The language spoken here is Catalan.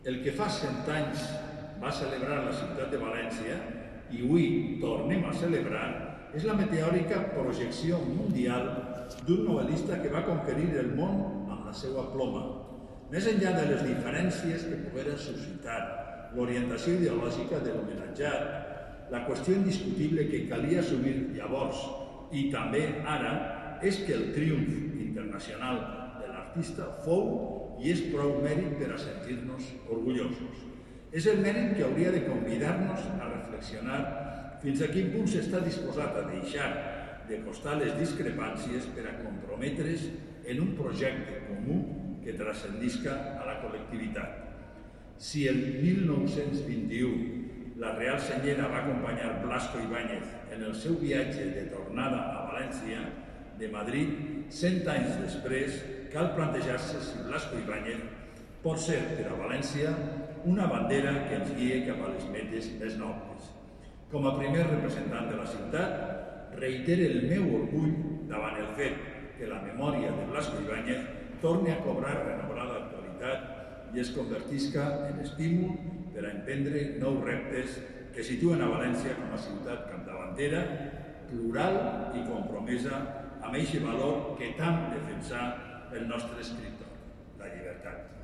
El que fa 100 anys va celebrar la ciutat de València i avui tornem a celebrar és la meteòrica projecció mundial d'un novel·lista que va conquerir el món amb la seva ploma. Més enllà de les diferències que poguera suscitar l'orientació ideològica de l'homenatjat, la qüestió indiscutible que calia assumir llavors i també ara és que el triomf internacional de l'artista fou i és prou mèrit per a sentir-nos orgullosos. És el mèrit que hauria de convidar-nos a reflexionar fins a quin punt s'està disposat a deixar de costar les discrepàncies per a comprometre's en un projecte comú que transcendisca a la col·lectivitat. Si el 1921 la Real Senyera va acompanyar Blasco Ibáñez en el seu viatge de tornada a València de Madrid, 100 anys després, cal plantejar-se si Blasco Ibáñez pot ser per a València una bandera que ens guie cap a les metes més nobles. Com a primer representant de la ciutat, reitere el meu orgull davant el fet que la memòria de Blasco Ibáñez torni a cobrar renovada actualitat i es convertisca en estímul per a emprendre nous reptes que situen a València com a ciutat capdavantera, plural i compromesa amb aquest valor que tant defensà el nostre escriptor, la llibertat.